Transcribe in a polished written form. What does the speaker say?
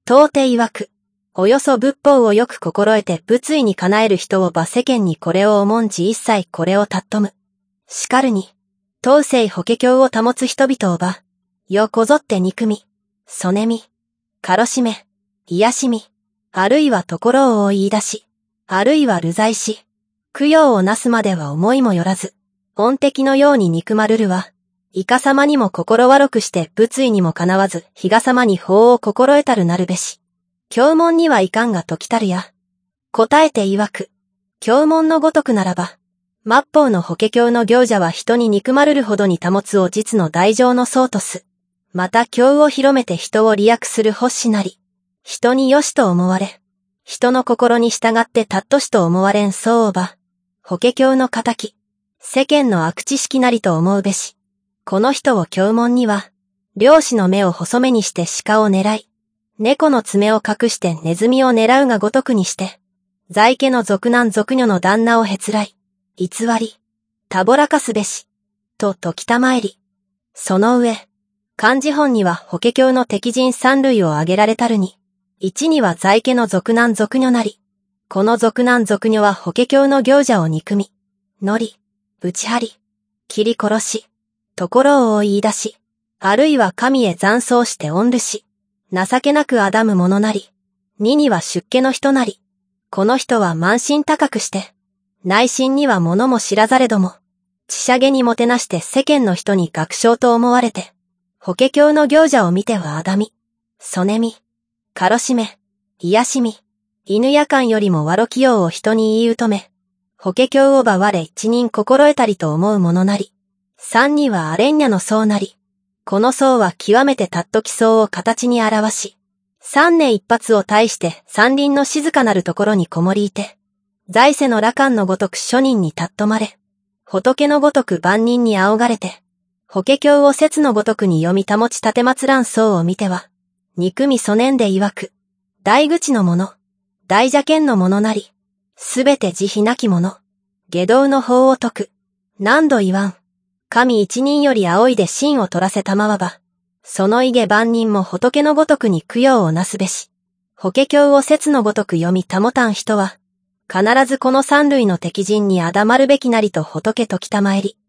到底曰く、およそ仏法をよく心得て仏意にかなえる人をば世間にこれを重んじ一切これを尊む。しかるに、当世法華経を保つ人々をば、よこぞって憎み、そねみ、かろしめ、癒しみ、あるいはところを言い出し、あるいは流罪し、供養をなすまでは思いもよらず、恩敵のように憎まるるは、いかさまにも心悪くして仏意にもかなわず、比嘉様に法を心得たるなるべし。経文にはいかんが時たるや。答えて曰く、経文のごとくならば、末法の法華経の行者は人に憎まるるほどに保つを実の大乗の相とす。また経を広めて人を利益する欲しなり、人に良しと思われ、人の心に従ってたっとしと思われんそうをば、法華経の仇、世間の悪知識なりと思うべし。この人を経文には、猟師の目を細めにして鹿を狙い、猫の爪を隠してネズミを狙うがごとくにして、在家の俗男俗女の旦那をへつらい、偽り、たぼらかすべし、と説きたまえり。その上、漢字本には法華経の敵人三類を挙げられたるに、一には在家の俗男俗女なり、この俗男俗女は法華経の行者を憎み、のり、打ち張り、切り殺し、ところを言い出し、あるいは神へ残相して恩るし、情けなくあだむ者なり、二には出家の人なり、この人は慢心高くして、内心には物も知らざれども、ちしゃげにもてなして世間の人に学生と思われて、法華経の行者を見てはあだみ、そねみ、かろしめ、癒しみ、犬夜間よりもわろきようを人に言い疎め、法華経をば我一人心得たりと思う者なり、三にはアレンニャの僧なり、この僧は極めて尊き僧を形に表し、三年一発を対して山林の静かなるところにこもりいて、在世の羅漢のごとく諸人に尊まれ、仏のごとく万人に仰がれて、法華経を説のごとくに読み保ち立てらん僧を見ては、憎みそねんで曰く、大愚痴の者、大邪見の者なり、すべて慈悲なき者、下道の法を説く、何度言わん。神一人より仰いで真を取らせたまわば、その異下万人も仏のごとくに供養をなすべし、法華経を説のごとく読み保たん人は、必ずこの三類の敵人にあだまるべきなりと仏説きたまえり。